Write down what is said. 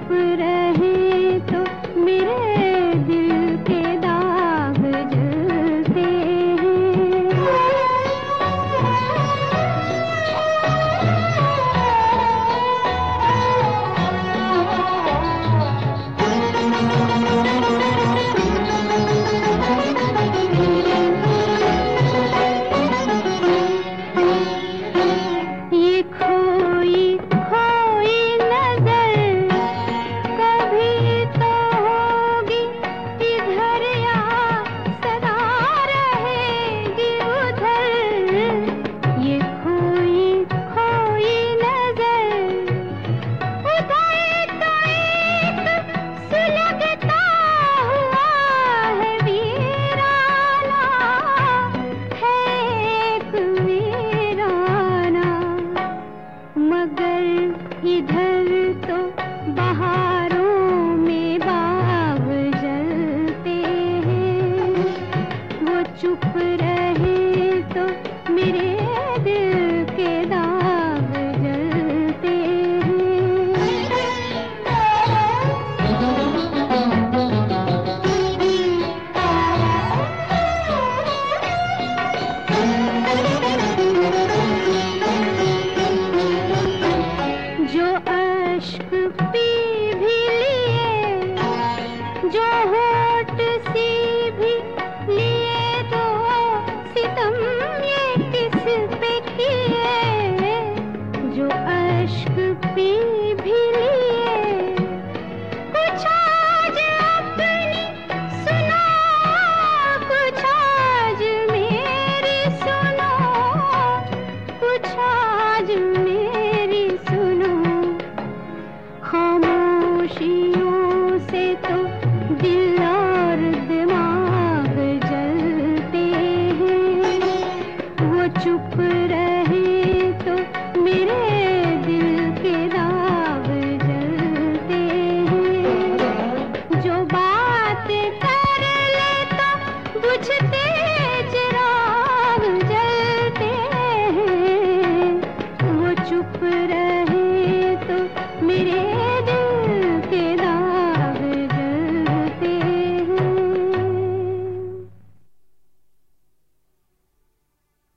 चुप रहे तो मेरे दिल के दाग जलते इधर तो बहारों में बाग जलते हैं, वो चुप रहे तो मेरे दिल के दाग जलते हैं। जो अश्क पी भी लिए, जो होठ सी भी लिए, तो सितम ये किस पे किए। जो अश्क पी भी लिए, कुछ आज अपनी सुनो, कुछ आज मेरी सुनो, कुछ आज